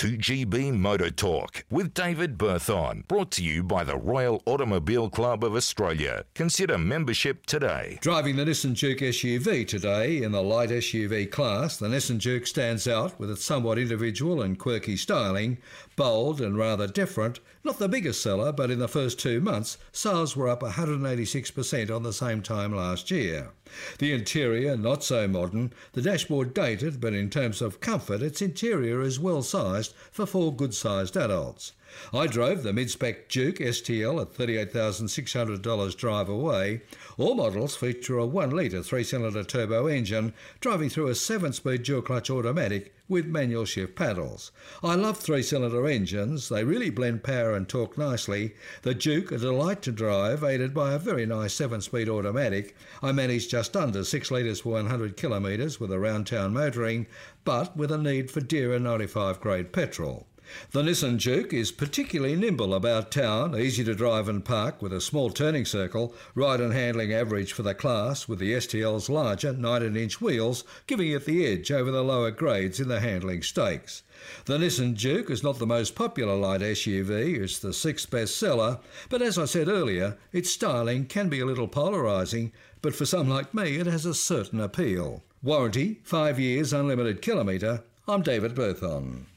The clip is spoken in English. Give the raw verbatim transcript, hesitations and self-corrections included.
two G B Motor Talk with David Berthon. Brought to you by the Royal Automobile Club of Australia. Consider membership today. Driving the Nissan Juke S U V today in the light S U V class, the Nissan Juke stands out with its somewhat individual and quirky styling, bold and rather different. Not the biggest seller, but in the first two months, sales were up one hundred eighty-six percent on the same time last year. The interior, not so modern, the dashboard dated, but in terms of comfort, its interior is well sized for four good-sized adults. I drove the mid-spec Juke S T L at thirty-eight thousand six hundred dollars drive away. All models feature a one litre three-cylinder turbo engine driving through a seven-speed dual-clutch automatic with manual shift paddles. I love three-cylinder engines. They really blend power and torque nicely. The Juke, a delight to drive, aided by a very nice seven-speed automatic. I managed just under six litres per one hundred kilometres with around-town motoring, but with a need for dearer ninety-five grade petrol. The Nissan Juke is particularly nimble about town, easy to drive and park with a small turning circle, ride and handling average for the class with the S T L's larger nineteen inch wheels giving it the edge over the lower grades in the handling stakes. The Nissan Juke is not the most popular light S U V, it's the sixth best seller, but as I said earlier, its styling can be a little polarising, but for some like me it has a certain appeal. Warranty, five years unlimited kilometre. I'm David Berthon.